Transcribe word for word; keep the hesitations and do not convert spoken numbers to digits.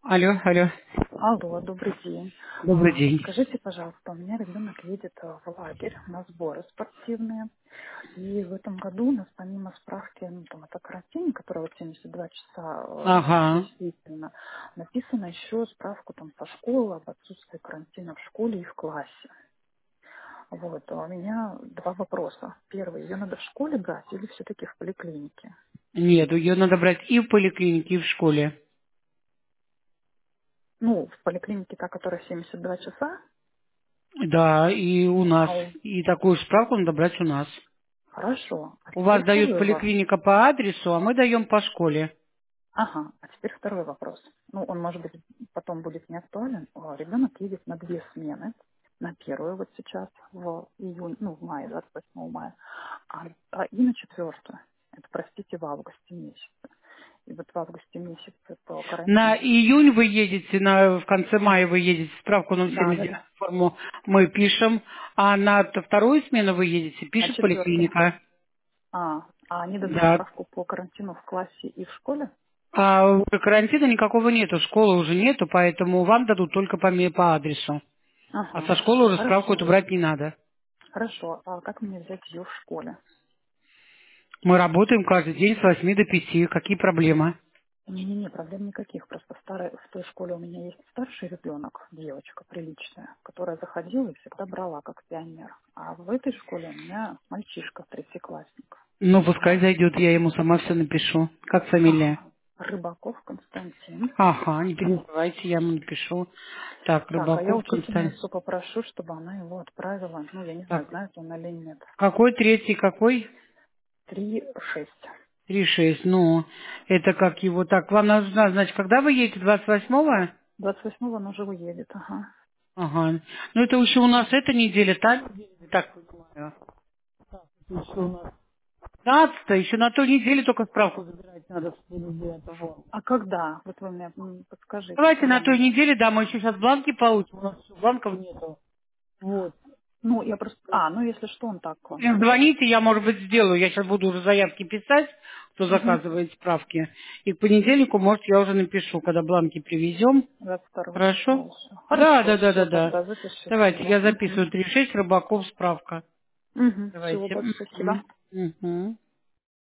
Алло, алло. Алло, добрый день. Добрый А, день. Скажите, пожалуйста, у меня ребенок едет э, в лагерь на сборы спортивные. И в этом году у нас помимо справки, ну, там, это карантин, который вот семьдесят два часа э, Ага. действительно, написано еще справку там со школы об отсутствии карантина в школе и в классе. Вот, а у меня два вопроса. Первый, ее надо в школе брать или все-таки в поликлинике? Нет, ее надо брать и в поликлинике, и в школе. Ну, в поликлинике та, которая семьдесят два часа, Да, и у нас. а у... И такую справку надо брать у нас. Хорошо. А У вас теперь дают второй вопрос. поликлиника по адресу, а мы даем по школе. Ага, а теперь второй вопрос. Ну, он, может быть, потом будет не актуален. О, Ребенок едет на две смены. На первую вот сейчас, в июне, ну, в мае, двадцать восьмого мая, а, а и на четвертую. Это, простите, в августе месяце. И вот в августе месяце по На карантину. июнь вы едете, на, в конце мая вы едете, справку на Да, да, да. семьдесят девять форму мы пишем, а на т- вторую смену вы едете, На пишет четвертую. поликлиника. А, а они дадут Да. справку по карантину в классе и в школе? А уже карантина никакого нету, школы уже нету, поэтому вам дадут только по, ме- по адресу. А Ага, со школы уже справку хорошо. эту брать не надо. Хорошо. А как мне взять ее в школе? Мы работаем каждый день с восьми до пяти. Какие проблемы? Не-не-не, проблем никаких. Просто в, старой, в той школе у меня есть старший ребенок, девочка приличная, которая заходила и всегда брала как пионер. А в этой школе у меня мальчишка, третьеклассник. Ну, пускай А, зайдет, я ему сама все напишу. Как фамилия? ага, Рыбаков Константин. Ага, не переживайте, я ему напишу. Так, Так, а я Рыбаков Константин. учительницу попрошу, чтобы она его отправила. Ну, я не знаю, Так, знает он или нет. какой третий, какой? Три шесть. Три шесть. Ну, это как его так. Вам нужно, значит, когда вы едете? двадцать восьмого? Двадцать восьмого он уже уедет, ага. Ага. Ну, это еще у нас эта неделя, та неделя, так понимаю. Это еще у нас пятнадцатое, еще на той неделе только справку забирать надо с девятого. А когда? Вот вы мне м, подскажите, Давайте когда на той мне... неделе, да, мы еще сейчас бланки получим, у нас еще бланков нету. Вот. Ну, я просто... А, ну, если что, он так, он Мне может... звоните, я, может быть, сделаю. Я сейчас буду уже заявки писать, кто Угу. заказывает справки. И к понедельнику, может, я уже напишу, когда бланки привезем. двадцать второго Хорошо? числа еще. Да, Хорошо, да, да, да, все, да. тогда запишу Давайте, себе. я записываю три шесть Рыбаков справка. Угу. Всего Давайте. большое спасибо. Мгм. Мгм.